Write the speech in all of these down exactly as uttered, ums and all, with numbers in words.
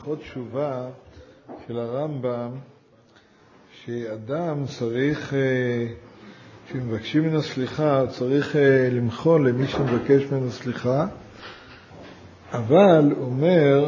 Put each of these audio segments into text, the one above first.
עוד תשובה של הרמב"ם, שאדם צריך, כשמבקשים ממנו סליחה, צריך למחול למי שמבקש ממנו סליחה, אבל הוא אומר,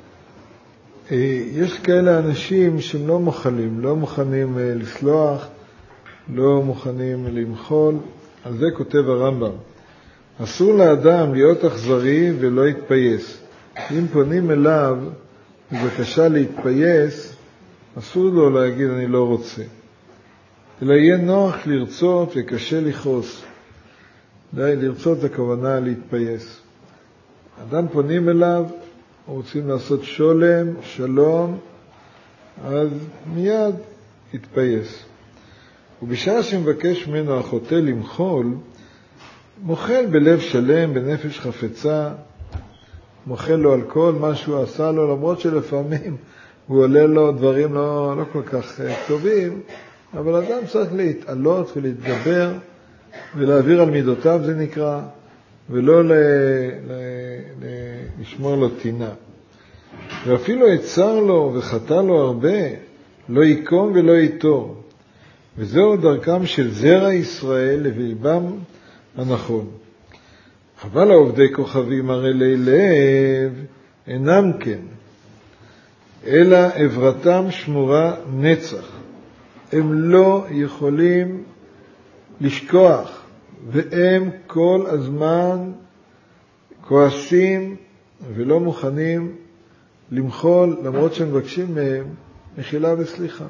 יש כאלה אנשים שהם לא מוכנים, לא מוכנים לסלוח, לא מוכנים למחול. על זה כותב הרמב"ם, אסור לאדם להיות אכזרי ולא יתפייס. אם פונים אליו בבקשה להתפייס, אסור לו להגיד אני לא רוצה, אלא יהיה נוח לרצות וקשה לכעוס. די, לרצות הכוונה להתפייס. אדם פונים אליו, רוצים לעשות שולם, שלום, אז מיד יתפייס. ובשעה שמבקש ממנו החוטא למחול, מוחל בלב שלם, בנפש חפצה, מוחל לו על כל מה שהוא עשה לו, למרות שלפעמים הוא עולה לו דברים לא, לא כל כך טובים, אבל אדם צריך להתעלות ולהתגבר ולהעביר על מידותיו, זה נקרא, ולא ל, ל, ל, לשמור לו תינה. ואפילו יצר לו וחטא לו הרבה, לא יקום ולא יתור. וזהו דרכם של זרע ישראל לבלבם הנכון. אבל העובדי כוכבים הרי לב אינם כן, אלא עברתם שמורה נצח. הם לא יכולים לשכוח, והם כל הזמן כועסים ולא מוכנים למחול, למרות שהם מבקשים מהם מחילה וסליחה.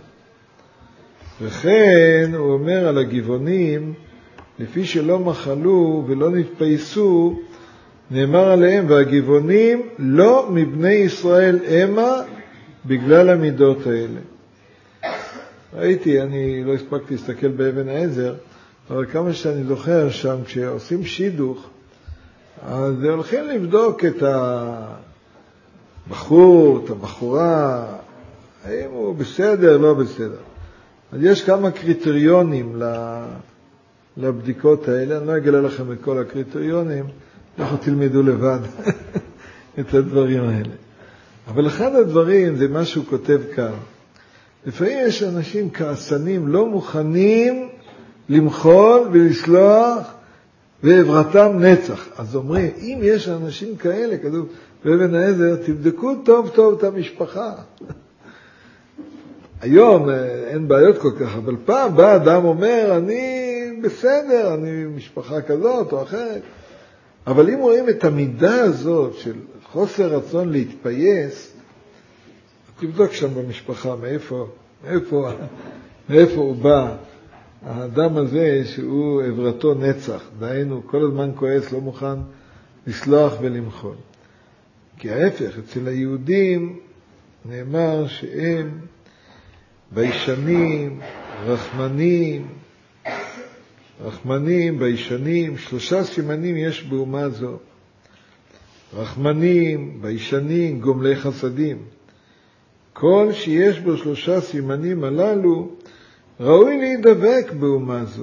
וכן הוא אומר על הגבעונים, לפי שלא מחלו ולא נתפייסו, נאמר עליהם, והגבעונים לא מבני ישראל המה, בגלל המידות האלה. ראיתי, אני לא הספקתי להסתכל באבן העזר, אבל כמה שאני זוכר שם, כשעושים שידוך, אז הולכים לבדוק את הבחור, את הבחורה, האם הוא בסדר, לא בסדר. אז יש כמה קריטריונים לבדיקות האלה, אני לא אגלה לכם את כל הקריטריונים, אנחנו תלמדו לבד את הדברים האלה. אבל אחד הדברים זה מה שהוא כותב כאן. לפעמים יש אנשים כעסנים, לא מוכנים למחול ולסלוח, ועברתם נצח. אז אומרים, אם יש אנשים כאלה, כתוב באבן העזר, תבדקו טוב טוב את המשפחה. היום אין בעיות כל כך, אבל פעם בא אדם אומר, אני בסדר, אני משפחה כזאת או אחרת. אבל אם רואים את המידה הזאת של חוסר רצון להתפייס, תבדוק שם במשפחה מאיפה, מאיפה, מאיפה הוא בא. האדם הזה שהוא עברתו נצח, דהיינו כל הזמן כועס, לא מוכן לסלוח ולמחול. כי ההפך, אצל היהודים נאמר שהם ביישנים, רחמנים, רחמנים, ביישנים, שלושה סימנים יש באומה זו. רחמנים, ביישנים, גומלי חסדים. כל שיש בו שלושה סימנים הללו, ראוי להידבק באומה זו.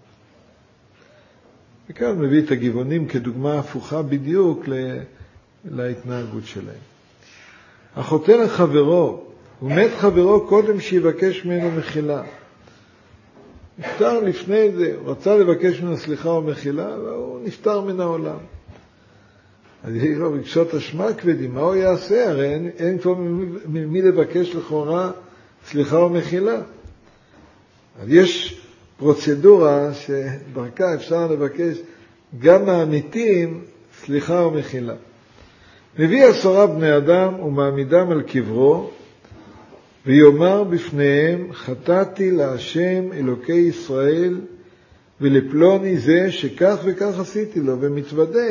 וכאן מביא את הגבעונים כדוגמה הפוכה בדיוק להתנהגות שלהם. החוטא לחברו, הוא מת חברו קודם שיבקש ממנו מחילה. נפטר לפני זה, הוא רצה לבקש ממנו סליחה או מחילה, והוא נפטר מן העולם. אז יש לו רגשות אשמה כבדים, מה הוא יעשה? הרי אין, אין כבר ממי לבקש לכאורה סליחה או מחילה. אז יש פרוצדורה שדרכה אפשר לבקש גם מהמתים סליחה או מחילה. מביא עשרה בני אדם ומעמידם על קברו, ויאמר בפניהם, חטאתי להשם אלוקי ישראל, ולפלוני זה שכך וכך עשיתי לו, ומתוודה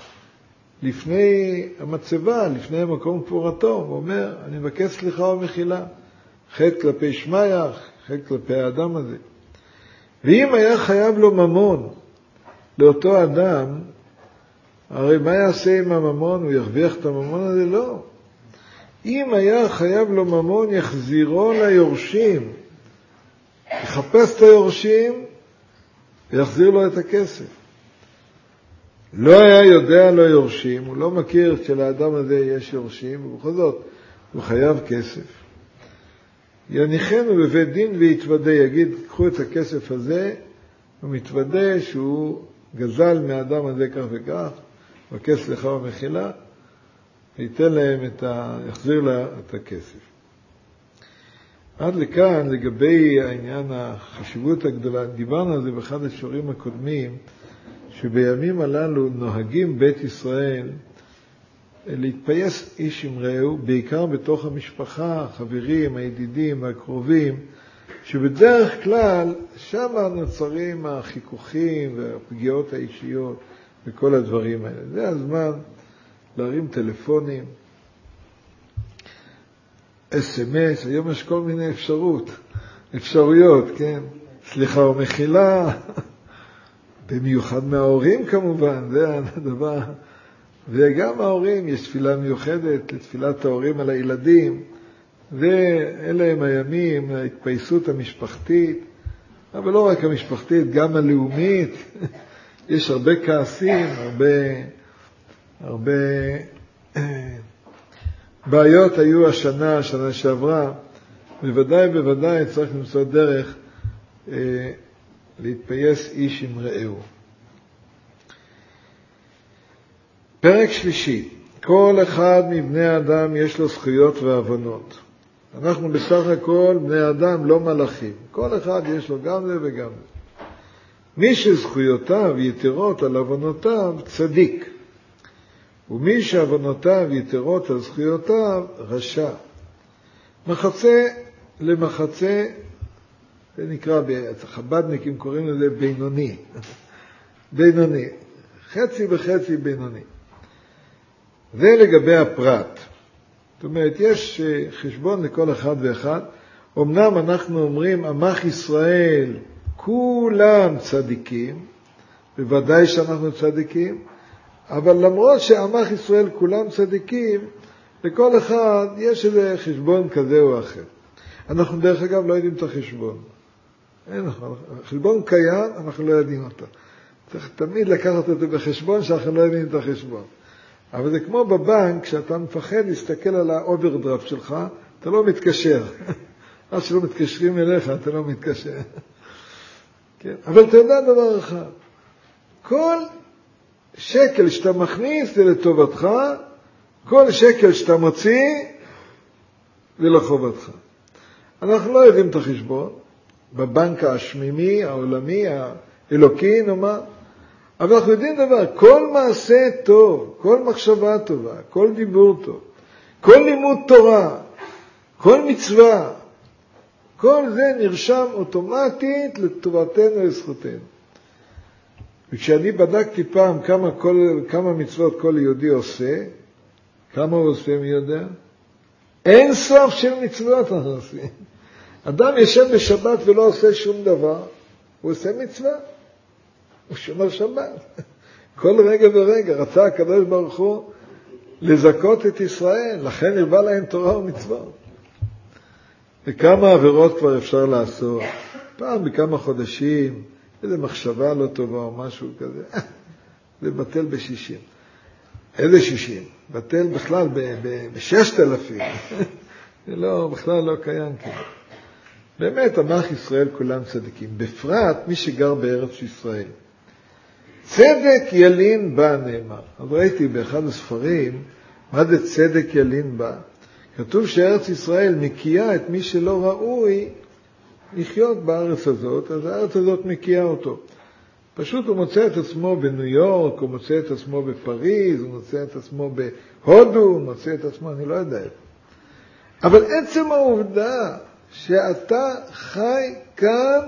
לפני המצבה, לפני המקום קבורתו, הוא אומר, אני מבקש סליחה ומחילה, חטא כלפי שמייך, חטא כלפי האדם הזה. ואם היה חייב לו ממון לאותו אדם, הרי מה יעשה עם הממון? הוא ירוויח את הממון הזה? לא. אם היה חייב לו ממון, יחזירו ליורשים, יחפש את היורשים ויחזיר לו את הכסף. לא היה יודע לו יורשים, הוא לא מכיר שלאדם הזה יש יורשים, ובכל זאת הוא חייב כסף. יניחנו בבית דין ויתוודה, יגיד, קחו את הכסף הזה, הוא מתוודה שהוא גזל מהאדם הזה כך וכך, מבקש סליחה ומחילה, וייתן להם את ה... יחזיר לה את הכסף. עד לכאן, לגבי העניין החשיבות הגדולה, דיברנו על זה באחד השיעורים הקודמים, שבימים הללו נוהגים בית ישראל להתפייס איש עם רעהו, בעיקר בתוך המשפחה, החברים, הידידים, הקרובים, שבדרך כלל שם נוצרים החיכוכים והפגיעות האישיות וכל הדברים האלה. זה הזמן להרים טלפונים, אס אם אס, היום יש כל מיני אפשרות, אפשרויות, כן? סליחה ומחילה, במיוחד מההורים כמובן, זה הדבר. וגם ההורים, יש תפילה מיוחדת לתפילת ההורים על הילדים, ואלה הם הימים, ההתפייסות המשפחתית, אבל לא רק המשפחתית, גם הלאומית. יש הרבה כעסים, הרבה, הרבה בעיות היו השנה, השנה שעברה. בוודאי, בוודאי צריך למצוא דרך אה, להתפייס איש עם רעהו. פרק שלישי, כל אחד מבני האדם יש לו זכויות והבנות. אנחנו בסך הכל בני האדם לא מלאכים. כל אחד יש לו גם זה וגם זה. מי שזכויותיו יתרות על הבנותיו צדיק. ומי שהבנותיו יתרות על זכויותיו רשע. מחצה למחצה, זה נקרא, החבדניקים קוראים לזה בינוני. בינוני. חצי בחצי בינוני. זה לגבי הפרט. זאת אומרת, יש חשבון לכל אחד ואחד. אמנם אנחנו אומרים, עמך ישראל, כולם צדיקים, בוודאי שאנחנו צדיקים, אבל למרות שעמך ישראל כולם צדיקים, לכל אחד יש איזה חשבון כזה או אחר. אנחנו דרך אגב לא יודעים את החשבון. אין, החשבון קיים, אנחנו לא יודעים אותו. צריך תמיד לקחת אותו בחשבון שאנחנו לא יודעים את החשבון. אבל זה כמו בבנק, כשאתה מפחד להסתכל על האוברדרפט שלך, אתה לא מתקשר. אז שלא מתקשרים אליך, אתה לא מתקשר. כן? אבל אתה יודע דבר אחד, כל שקל שאתה מכניס זה לטובתך, כל שקל שאתה מוציא זה לחובתך. אנחנו לא יודעים את החשבון, בבנק השמימי, העולמי, האלוקי, נאמר, אבל אנחנו יודעים דבר, כל מעשה טוב, כל מחשבה טובה, כל דיבור טוב, כל לימוד תורה, כל מצווה, כל זה נרשם אוטומטית לטובתנו ולזכותנו. וכשאני בדקתי פעם כמה, כל, כמה מצוות כל יהודי עושה, כמה הוא עושה מי יודע? אין סוף של מצוות אנחנו עושים. אדם ישב בשבת ולא עושה שום דבר, הוא עושה מצווה. הוא שומר שבת. כל רגע ורגע רצה הקדוש ברוך הוא לזכות את ישראל, לכן הרבה להם תורה ומצוות. וכמה עבירות כבר אפשר לעשות. פעם בכמה חודשים, איזו מחשבה לא טובה או משהו כזה, זה בטל בשישים. איזה שישים? בטל בכלל בששת אלפים. זה לא, בכלל לא קיים כאילו. באמת, עמך ישראל כולם צדיקים. בפרט מי שגר בארץ ישראל. צדק ילין בה נאמר. אז ראיתי באחד הספרים, מה זה צדק ילין בה? כתוב שארץ ישראל מקיאה את מי שלא ראוי לחיות בארץ הזאת, אז הארץ הזאת מקיאה אותו. פשוט הוא מוצא את עצמו בניו יורק, הוא מוצא את עצמו בפריז, הוא מוצא את עצמו בהודו, הוא מוצא את עצמו, אני לא יודע. אבל עצם העובדה שאתה חי כאן,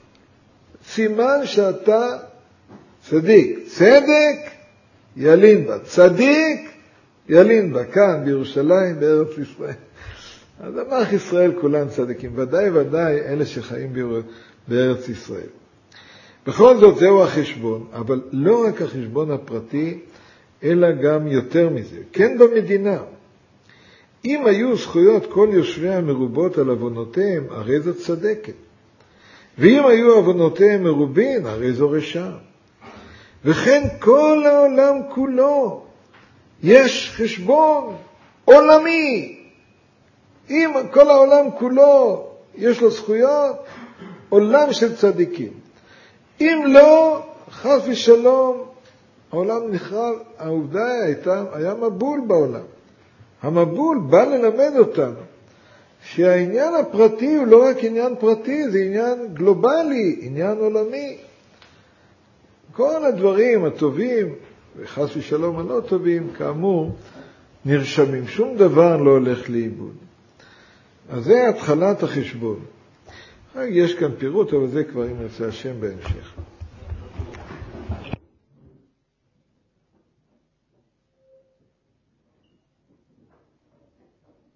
סימן שאתה צדיק. צדק ילין בה. צדיק ילין בה. כאן בירושלים, בארץ ישראל. אז עמך ישראל כולם צדיקים. ודאי ודאי אלה שחיים בארץ ישראל. בכל זאת זהו החשבון, אבל לא רק החשבון הפרטי, אלא גם יותר מזה. כן במדינה. אם היו זכויות כל יושבי המרובות על עוונותיהם, הרי זו צדקת. ואם היו עוונותיהם מרובין, הרי זו רשע. וכן כל העולם כולו יש חשבון עולמי אם כל העולם כולו יש לו זכויות, עולם של צדיקים. אם לא, חס ושלום, העולם נחרב. העובדה הייתה, היה מבול בעולם. המבול בא ללמד אותנו שהעניין הפרטי הוא לא רק עניין פרטי, זה עניין גלובלי, עניין עולמי. כל הדברים הטובים, וחס ושלום הלא טובים, כאמור, נרשמים. שום דבר לא הולך לאיבוד. אז זה התחלת החשבון. יש כאן פירוט, אבל זה כבר אם נרצה השם בהמשך.